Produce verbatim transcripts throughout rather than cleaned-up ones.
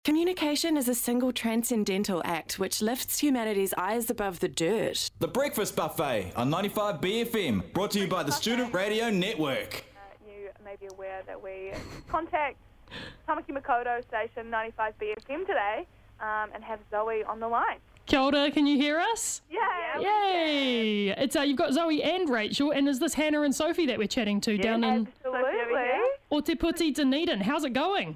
Communication is a single transcendental act which lifts humanity's eyes above the dirt. The Breakfast Buffet on ninety-five B F M, brought to you by the Student Radio Network. Uh, you may be aware that we contact Tamaki Makaurau station ninety-five B F M today um, and have Zoe on the line. Kia ora, can you hear us? Yeah. Yay! It's uh, you've got Zoe and Rachel, and is this Hannah and Sophie that we're chatting to Yeah, down in absolutely. Ōtepoti, Dunedin? How's it going?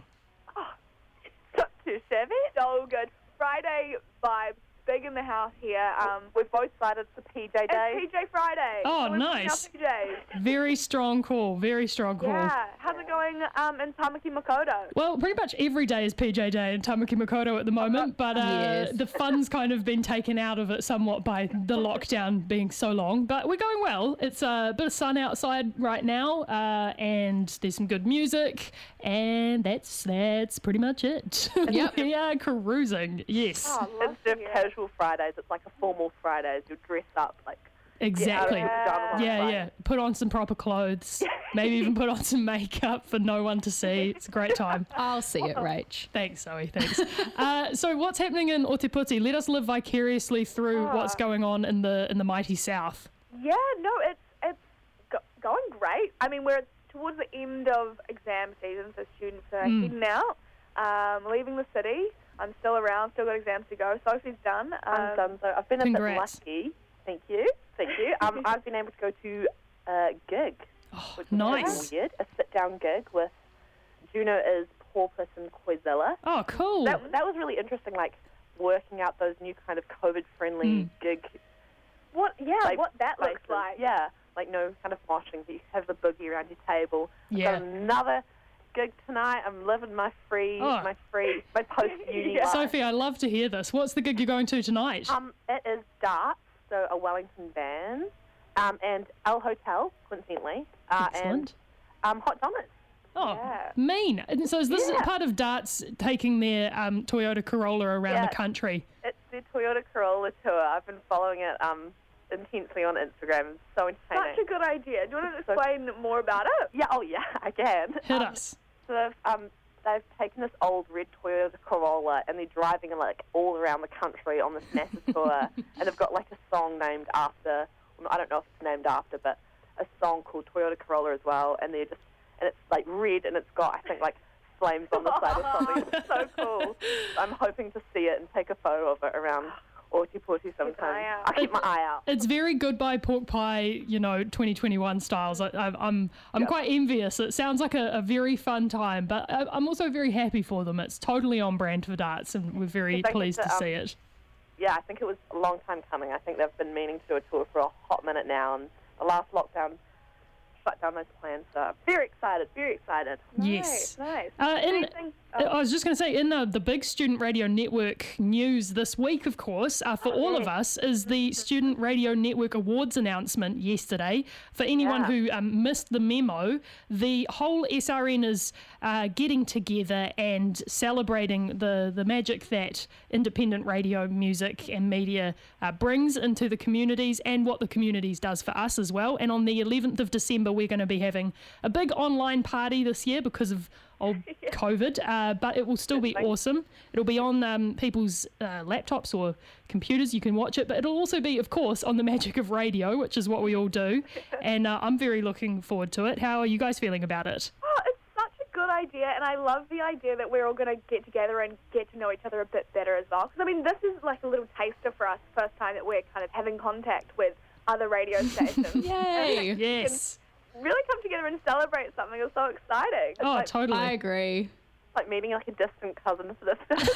Not too shabby. So good. Friday vibes, big in the house here. Um, we've both decided it's the P J day. It's P J Friday. Oh, So we're putting nice. out P Js. Very strong call, very strong call. Yeah. How's it going um, in Tamaki Makaurau? Well, pretty much every day is P J Day in Tamaki Makaurau at the moment, but uh, Yes. the fun's kind of been taken out of it somewhat by the lockdown being so long. But we're going well. It's a bit of sun outside right now, uh, and there's some good music, and that's that's pretty much it. Yep. We are cruising. Yes, Oh, love Instead of to hear it. casual Fridays, it's like a formal Fridays. You dress up like exactly. get out of your pajamas on Yeah, Friday. yeah. Put on some proper clothes. Maybe even put on some makeup for no one to see. It's a great time. I'll see it, Rach. Thanks, Zoe. Thanks. uh, so, what's happening in Ōtepoti? Let us live vicariously through Oh. what's going on in the in the mighty south. Yeah, no, it's it's go- going great. I mean, we're towards the end of exam season, so students are Mm. heading out, um, leaving the city. I'm still around, still got exams to go. Sophie's done. Um, I'm done. So I've been a Congrats. bit lucky. Thank you. Thank you. Um, I've been able to go to a gig, Oh, which is nice. weird. A sit-down gig with Juno is Porpoise and Koizilla. Oh, cool. That that was really interesting. Like working out those new kind of COVID-friendly Mm. gig. What? Yeah, Like, what that looks places. like. Yeah, like no kind of moshing. So you have the boogie around your table. I've Yeah. got another gig tonight. I'm living my free, Oh. my free, my post-uni Yeah. life. Sophie, I love to hear this. What's the gig you're going to tonight? Um, it is Darts, so a Wellington band, um, and El Hotel, coincidentally, uh, and Excellent. um, Hot Donuts. Oh, yeah. mean. And so, is this Yeah. part of Darts taking their um, Toyota Corolla around Yeah. the country? It's the Toyota Corolla tour. I've been following it um, intensely on Instagram. It's so entertaining. Such a good idea. Do you want to So- explain more about it? Yeah, oh yeah, I can. Hit Um, us. So they've, um, they've taken this old red Toyota Corolla and they're driving it like all around the country on this massive tour. And they've got like a song named after, well, I don't know if it's named after, but a song called Toyota Corolla as well. And they're just, and it's like red and it's got, I think, like flames on the side or something. It's so cool. I'm hoping to see it and take a photo of it around Ōtepoti sometime. eye out. I'll keep my eye out. It's very Goodbye Pork Pie, you know, twenty twenty-one styles. I, I, I'm I'm Yeah. quite envious. It sounds like a, a very fun time, but I, I'm also very happy for them. It's totally on brand for Darts, and we're very I think pleased it's to a, um, see it. Yeah, I think it was a long time coming. I think they've been meaning to do a tour for a hot minute now, and the last lockdown shut down those plans. So very excited, very excited. Yes. Nice. Uh, in, Anything- oh. I was just going to say, in the, the big Student Radio Network news this week, of course, uh, for all of us, is the Student Radio Network Awards announcement yesterday. For anyone Yeah. who um, missed the memo, the whole S R N is uh, getting together and celebrating the, the magic that independent radio, music and media uh, brings into the communities and what the communities does for us as well. And on the eleventh of December, we're going to be having a big online party this year because of old COVID, uh, but it will still be awesome. It'll be on um, people's uh, laptops or computers. You can watch it, but it'll also be, of course, on the magic of radio, which is what we all do. And uh, I'm very looking forward to it. How are you guys feeling about it? Oh, it's such a good idea, and I love the idea that we're all going to get together and get to know each other a bit better as well. Because, I mean, this is like a little taster for us, first time that we're kind of having contact with other radio stations. Yay. Yes. Really come together and celebrate something. It's so exciting. It's Oh, like, totally. I agree. Like meeting like a distant cousin for this.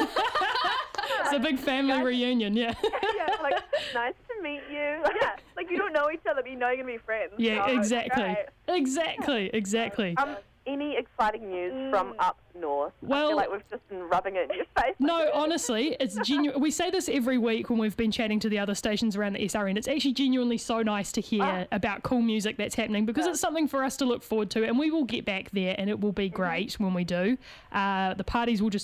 It's a big family reunion, yeah. yeah, like, Nice to meet you. yeah, like you don't know each other, but you know you're going to be friends. Yeah, Oh, it's exactly. great. Exactly, exactly. Um, any exciting news from up north? I Well- feel like we've just been rubbing it in your face. No, honestly, it's genuine. We say this every week when we've been chatting to the other stations around the S R N. It's actually genuinely so nice to hear about cool music that's happening because it's something for us to look forward to, and we will get back there, and it will be great when we do. Uh, the parties will just be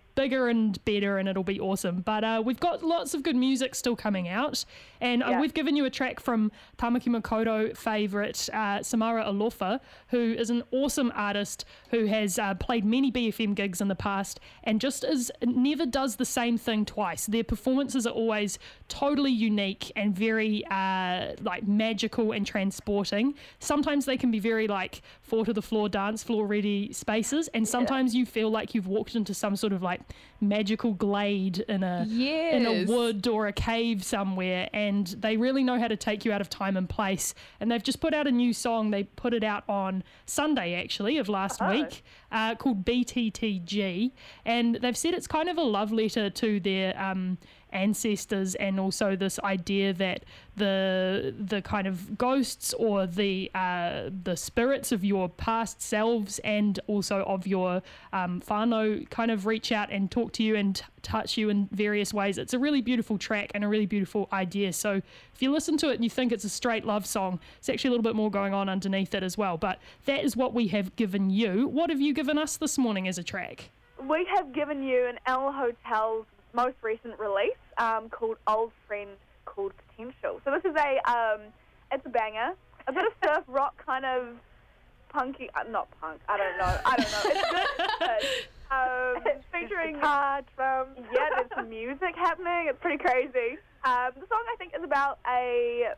bigger and better, and it'll be awesome. But uh, we've got lots of good music still coming out, and uh, Yeah. we've given you a track from Tamaki Makoto favourite uh, Samara Alofa, who is an awesome artist who has uh, played many B F M gigs in the past, and just is never does the same thing twice. Their performances are always totally unique and very uh, like magical and transporting. Sometimes they can be very like four to the floor, dance floor ready spaces, and sometimes you feel like you've walked into some sort of like magical glade in a in a Yes. wood or a cave somewhere, and they really know how to take you out of time and place. And they've just put out a new song. They put it out on Sunday actually of last Oh. week, uh, called B T T G, and they've said it's kind of a love letter to their um, ancestors, and also this idea that the the kind of ghosts or the uh, the spirits of your past selves and also of your um, whānau kind of reach out and talk to you and t- touch you in various ways. It's a really beautiful track and a really beautiful idea. So if you listen to it and you think it's a straight love song, it's actually a little bit more going on underneath it as well. But that is what we have given you. What have you given us this morning as a track? We have given you an El Hotel's most recent release um, called Old Friend Called Potential. So this is a, um, it's a banger, a bit of surf rock kind of punky, uh, not punk, I don't know, I don't know, it's good, it's good. Um, it's featuring guitar, drums, yeah, there's some music happening, it's pretty crazy. Um, the song I think is about a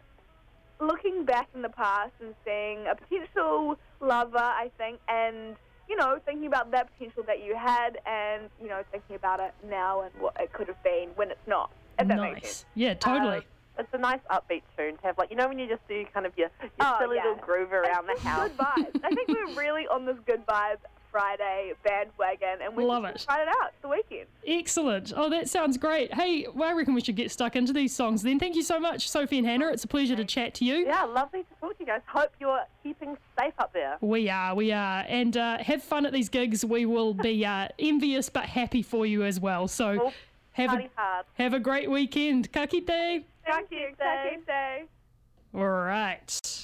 looking back in the past and seeing a potential lover, I think, and you know, thinking about that potential that you had and, you know, thinking about it now and what it could have been when it's not, if that makes Nice. sense. Yeah, totally. Um, it's a nice upbeat tune to have, like, you know when you just do kind of your, your Oh, silly yeah. little groove around It's the just house. good vibes. I think we're really on this good vibes Friday bandwagon, and we Love just it. tried it out. It's the weekend. Excellent. Oh, that sounds great. Hey, well, I reckon we should get stuck into these songs then. Thank you so much, Sophie and Hannah. It's a pleasure to chat to you. Yeah, lovely to talk to you guys. Hope you're keeping safe up there. We are, we are. And uh, have fun at these gigs. We will be uh, envious but happy for you as well. So Well, have Party a, hard. have a great weekend. Ka kite. Thank you. Thank you. All right.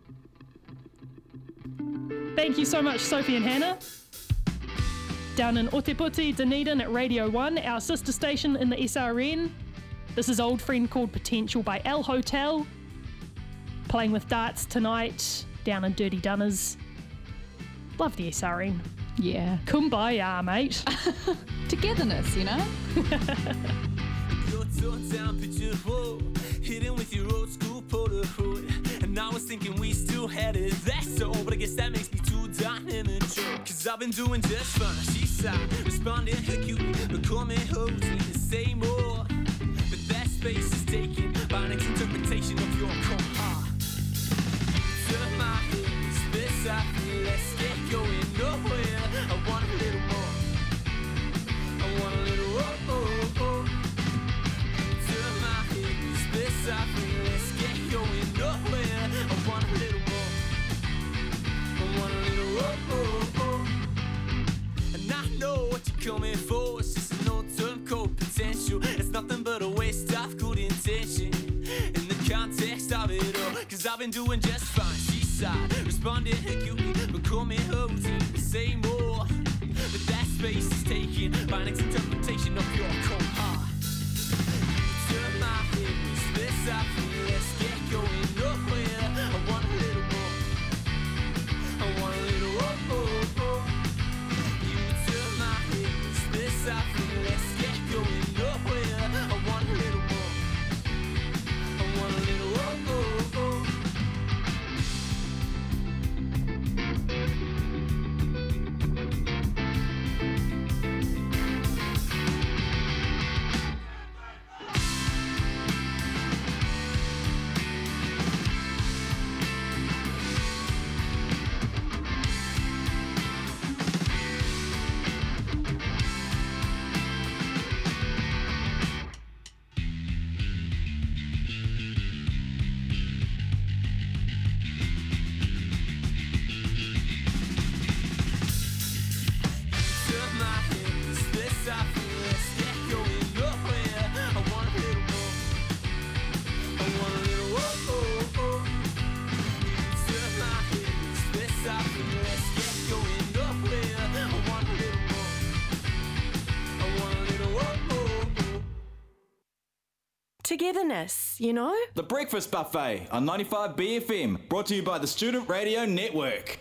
Thank you so much, Sophie and Hannah. Down in Oteputi, Dunedin at Radio one, our sister station in the S R N. This is Old Friend Called Potential by El Hotel. Playing with darts tonight down in Dirty Dunners. Love the S R N. Yeah. Kumbaya, mate. Togetherness, you know? Your toe-down picture whoa, hidden with your old school Polaroid. And I was thinking we still had it that so, but I guess that makes me too darn immature. Cause I've been doing just fine, she sighed, responding her cutie, but coming home to say more. But that space is taken by an interpretation of your core heart. Turn my head, spit up, let's get going nowhere. I want a little more. I want a little oh, oh, oh. Turn my head, spit up, let's get going nowhere. I want a little more. I want a little oh, oh, oh. And I know what you're coming for. It's just an old term called potential. It's nothing but a waste of good intention in the context of it all. Cause I've been doing just fine. She sighed, responded her cutie, but coming home to say more. But that space is taken by an interpretation of your cold heart. Turn my head, spit up, let's get going nowhere. I want a little more. I want a little oh, oh, oh. You turn my head, spit up, let's get going nowhere. I want a little more. I want a little oh, oh, oh. togetherness, you know? The Breakfast Buffet on ninety-five B F M, brought to you by the Student Radio Network.